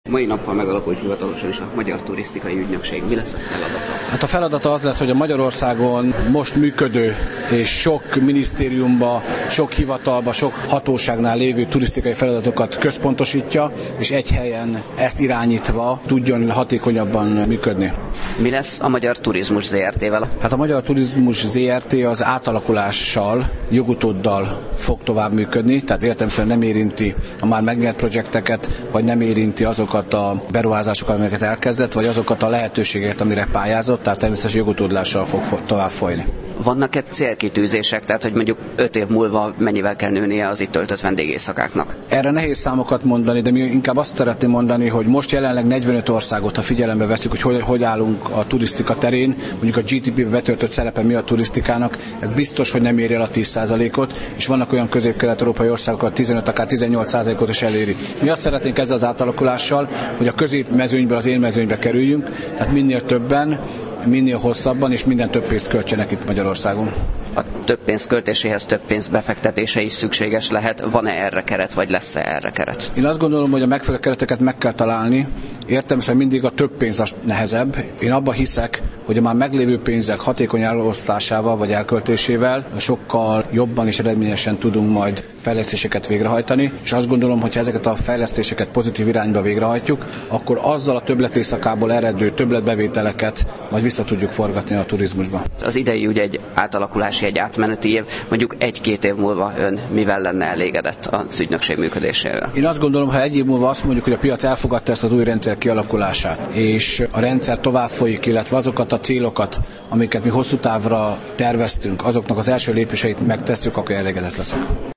Mai nappal megalakult hivatalosan is a Magyar Turisztikai Ügynökség. Mi lesz a feladata? Hát a feladata az lesz, hogy a Magyarországon most működő és sok minisztériumban, sok hivatalban, sok hatóságnál lévő turisztikai feladatokat központosítja, és egy helyen ezt irányítva tudjon hatékonyabban működni. Mi lesz a Magyar Turizmus ZRT-vel? Hát a Magyar Turizmus ZRT az átalakulással, jogutóddal fog tovább működni, tehát értelemszerűen nem érinti a már megnyert projekteket, vagy nem érinti azokat a beruházásokat, amelyeket elkezdett, vagy azokat a lehetőségeket, amire pályázott, tehát természetesen jogutódlással fog tovább folyni. Vannak-e célkitűzések, tehát hogy mondjuk 5 év múlva mennyivel kell nőnie az itt töltött vendégészszakáknak? Erre nehéz számokat mondani, de mi inkább azt szeretném mondani, hogy most jelenleg 45 országot, ha figyelembe veszük, hogy állunk a turisztika terén, mondjuk a GDP-be betöltött szerepe mi a turisztikának, ez biztos, hogy nem éri el a 10%-ot, és vannak olyan közép-kelet-európai országok, a 15, akár 18%-ot is eléri. Mi azt szeretnénk ezzel az átalakulással, hogy a középmezőnyből az élmezőnybe kerüljünk, tehát minél többen, minél hosszabban és minden több pénzt költsenek itt Magyarországon. A több pénz költéséhez több pénz befektetése is szükséges lehet. Van-e erre keret, vagy lesz-e erre keret? Én azt gondolom, hogy a megfelelő kereteket meg kell találni. Értelemszerűen mindig a több pénz a nehezebb. Én abban hiszek, hogy a már meglévő pénzek hatékony elosztásával vagy elköltésével sokkal jobban és eredményesen tudunk majd fejlesztéseket végrehajtani, és azt gondolom, hogy ha ezeket a fejlesztéseket pozitív irányba végrehajtjuk, akkor azzal a többletésszakából eredő többletbevételeket majd vissza tudjuk forgatni a turizmusba. Az idei ugye egy átalakulási, egy átmeneti év, mondjuk 1-2 év múlva ön mivel lenne elégedett az ügynökség működésével? Én azt gondolom, ha egy év múlva azt mondjuk, hogy a piac elfogadta ezt az új rendszer kialakulását, és a rendszer tovább folyik, illetve azokat a célokat, amiket mi hosszú távra terveztünk, azoknak az első lépéseit megtesszük, akkor elégedett leszek.